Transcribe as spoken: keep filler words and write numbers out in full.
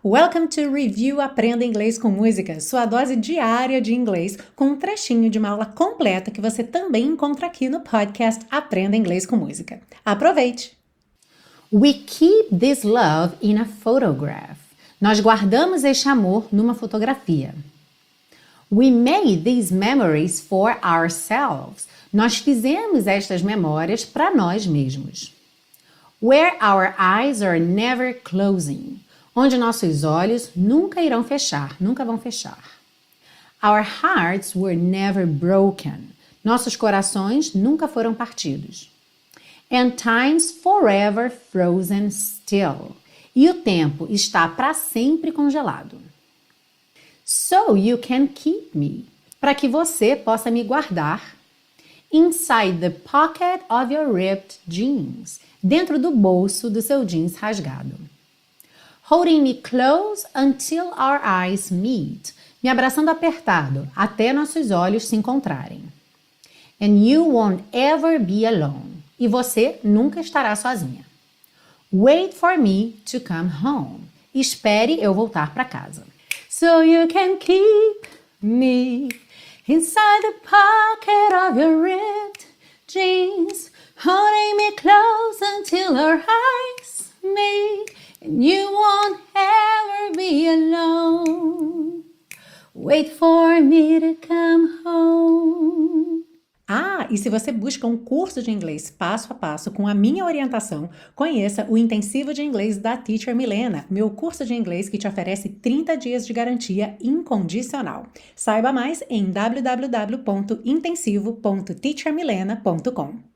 Welcome to Review Aprenda Inglês com Música, sua dose diária de inglês, com um trechinho de uma aula completa que você também encontra aqui no podcast Aprenda Inglês com Música. Aproveite! We keep this love in a photograph. Nós guardamos este amor numa fotografia. We made these memories for ourselves. Nós fizemos estas memórias para nós mesmos. Where our eyes are never closing. Onde nossos olhos nunca irão fechar, nunca vão fechar. Our hearts were never broken. Nossos corações nunca foram partidos. And time's forever frozen still. E o tempo está para sempre congelado. So you can keep me. Para que você possa me guardar. Inside the pocket of your ripped jeans. Dentro do bolso do seu jeans rasgado. Holding me close until our eyes meet. Me abraçando apertado até nossos olhos se encontrarem. And you won't ever be alone. E você nunca estará sozinha. Wait for me to come home. Espere eu voltar para casa. So you can keep me inside the pocket of your ripped jeans, holding me close until our eyes meet, and you won't ever be alone. Wait for me to come home. Ah, e se você busca um curso de inglês passo a passo com a minha orientação, conheça o Intensivo de Inglês da Teacher Milena, meu curso de inglês que te oferece trinta dias de garantia incondicional. Saiba mais em w w w ponto intensivo ponto teacher milena ponto com.